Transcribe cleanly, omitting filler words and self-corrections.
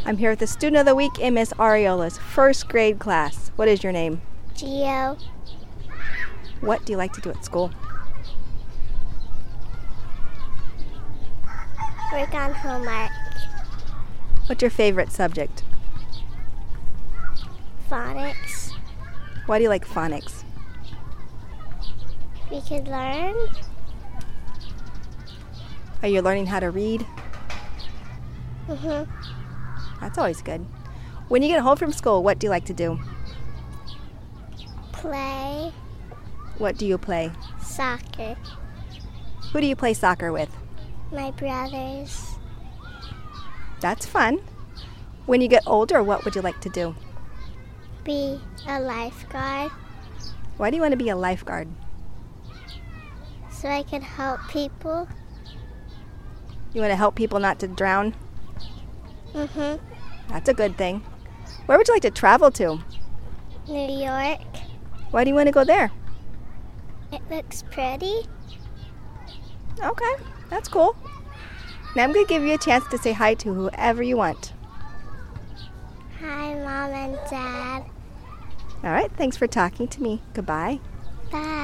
I'm here with the student of the week in Miss Ariola's first grade class. What is your name? Geo. What do you like to do at school? Work on homework. What's your favorite subject? Phonics. Why do you like phonics? We could learn. Are you learning how to read? Mm-hmm. That's always good. When you get home from school, what do you like to do? Play What do you play? soccer. Who do you play soccer with? My brothers. That's fun. When you get older, what would you like to do? Be a lifeguard Why do you want to be a lifeguard? so I can help people. You want to help people not to drown? Mm-hmm. That's a good thing. Where would you like to travel to? New York. Why do you want to go there? It looks pretty. Okay, that's cool. Now I'm going to give you a chance to say hi to whoever you want. Hi, Mom and Dad. All right, thanks for talking to me. Goodbye. Bye.